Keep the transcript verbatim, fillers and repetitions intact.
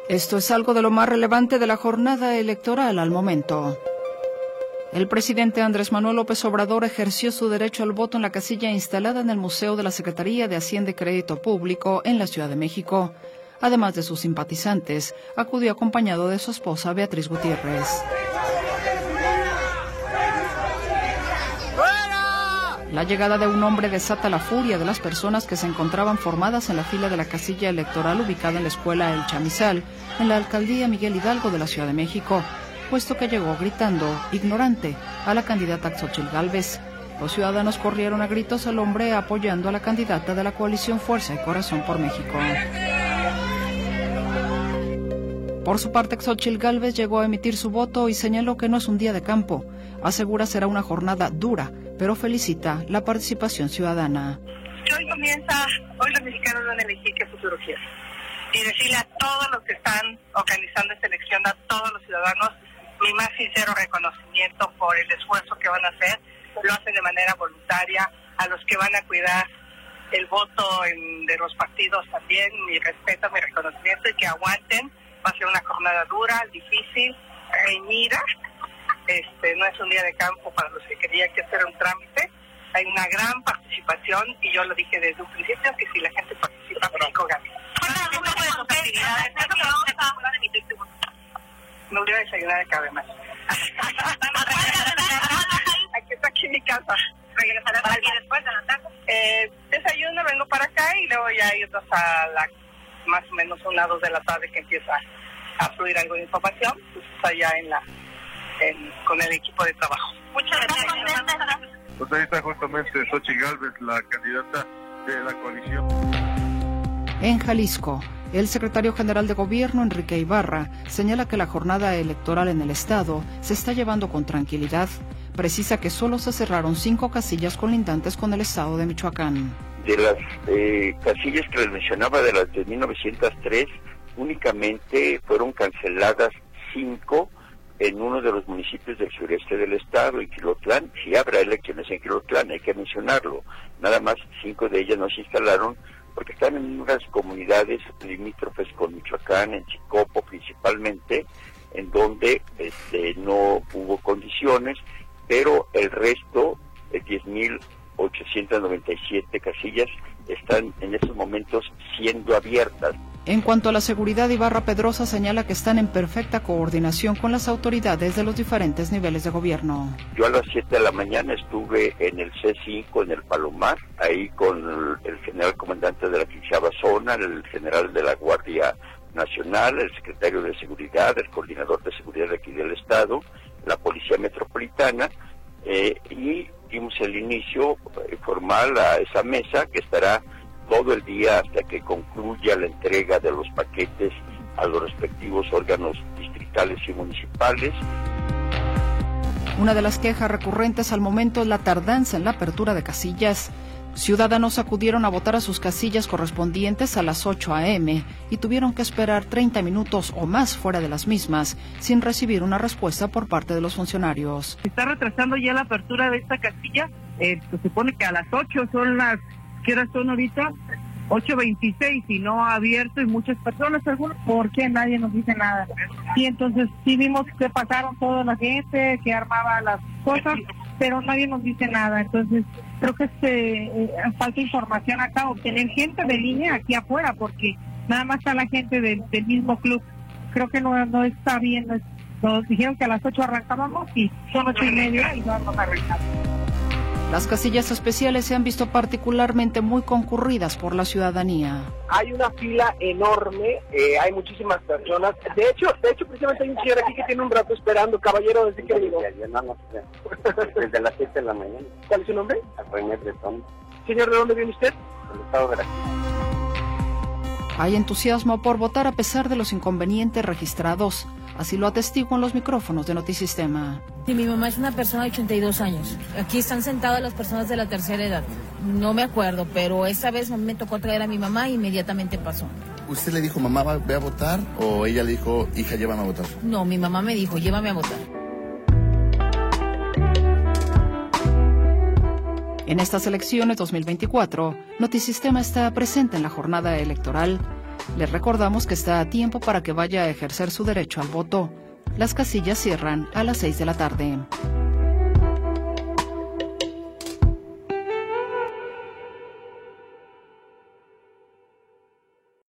Esto es algo de lo más relevante de la jornada electoral al momento. El presidente Andrés Manuel López Obrador ejerció su derecho al voto en la casilla instalada en el Museo de la Secretaría de Hacienda y Crédito Público en la Ciudad de México. Además de sus simpatizantes, acudió acompañado de su esposa Beatriz Gutiérrez. La llegada de un hombre desata la furia de las personas que se encontraban formadas en la fila de la casilla electoral ubicada en la escuela El Chamizal, en la alcaldía Miguel Hidalgo de la Ciudad de México, puesto que llegó gritando, ignorante, a la candidata Xóchitl Gálvez. Los ciudadanos corrieron a gritos al hombre apoyando a la candidata de la coalición Fuerza y Corazón por México. Por su parte, Xóchitl Gálvez llegó a emitir su voto y señaló que no es un día de campo. Asegura será una jornada dura, pero felicita la participación ciudadana. Hoy comienza, hoy los mexicanos van a elegir qué futuro quieren. Y decirle a todos los que están organizando esta elección, a todos los ciudadanos, mi más sincero reconocimiento por el esfuerzo que van a hacer. Lo hacen de manera voluntaria. A los que van a cuidar el voto en, de los partidos también, mi respeto, mi reconocimiento, y que aguanten. Va a ser una jornada dura, difícil, reñida. Este, no es un día de campo para los que querían que hacer un trámite. Hay una gran participación y yo lo dije desde un principio que si la gente participa, México gana. Me voy a desayunar de cabe más. Aquí está aquí en mi casa. ¿Regresarás aquí después de la tarde? Eh, desayuno, vengo para acá y luego ya ir hasta la más o menos una dos de la tarde que empieza a fluir algo de información, pues allá en la en, con el equipo de trabajo. Muchas gracias. Pues ahí está justamente Xóchitl Gálvez, la candidata de la coalición. En Jalisco, el secretario general de Gobierno, Enrique Ibarra, señala que la jornada electoral en el estado se está llevando con tranquilidad. Precisa que solo se cerraron cinco casillas colindantes con el estado de Michoacán. De las eh, casillas que les mencionaba, de las de mil novecientos tres, únicamente fueron canceladas cinco en uno de los municipios del sureste del estado, en Quilotlán. Sí habrá elecciones en Quilotlán, hay que mencionarlo. Nada más cinco de ellas no se instalaron porque están en unas comunidades limítrofes con Michoacán, en Chicopo principalmente, en donde este, no hubo condiciones, pero el resto, de diez mil ochocientas noventa y siete casillas, están en estos momentos siendo abiertas. En cuanto a la seguridad, Ibarra Pedrosa señala que están en perfecta coordinación con las autoridades de los diferentes niveles de gobierno. Yo a las siete de la mañana estuve en el C cinco, en el Palomar, ahí con el general comandante de la quinceava zona, el general de la Guardia Nacional, el secretario de Seguridad, el coordinador de seguridad de aquí del estado, la Policía Metropolitana, eh, y dimos el inicio formal a esa mesa que estará todo el día hasta que concluya la entrega de los paquetes a los respectivos órganos distritales y municipales. Una de las quejas recurrentes al momento es la tardanza en la apertura de casillas. Ciudadanos acudieron a votar a sus casillas correspondientes a las ocho a eme y tuvieron que esperar treinta minutos o más fuera de las mismas sin recibir una respuesta por parte de los funcionarios. Se está retrasando ya la apertura de esta casilla. Eh, se supone que a las ocho son las... ¿Qué horas son ahorita? ocho veintiséis y no ha abierto y muchas personas, algunos, ¿por qué nadie nos dice nada? Sí, entonces sí vimos que pasaron toda la gente, que armaba las cosas, pero nadie nos dice nada. Entonces creo que este, eh, falta información acá, obtener gente de línea aquí afuera, porque nada más está la gente del, del mismo club. Creo que no, no está bien. Nos dijeron que a las ocho arrancábamos y son ocho y media y no vamos a arrancar. Las casillas especiales se han visto particularmente muy concurridas por la ciudadanía. Hay una fila enorme, eh, hay muchísimas personas. De hecho, de hecho, precisamente hay un señor aquí que tiene un rato esperando. Caballero, ¿desde qué llegó? No, no, desde las siete de la mañana. ¿Cuál es su nombre? René Bretón. Señor, ¿de dónde viene usted? Del estado de Veracruz. Hay entusiasmo por votar a pesar de los inconvenientes registrados. Así lo atestiguan los micrófonos de Notisistema. Sí, mi mamá es una persona de ochenta y dos años. Aquí están sentadas las personas de la tercera edad. No me acuerdo, pero esta vez a mí me tocó traer a mi mamá e inmediatamente pasó. ¿Usted le dijo, mamá, ve a votar? ¿O ella le dijo, hija, llévame a votar? No, mi mamá me dijo, llévame a votar. En estas elecciones dos mil veinticuatro, Notisistema está presente en la jornada electoral. Les recordamos que está a tiempo para que vaya a ejercer su derecho al voto. Las casillas cierran a las seis de la tarde.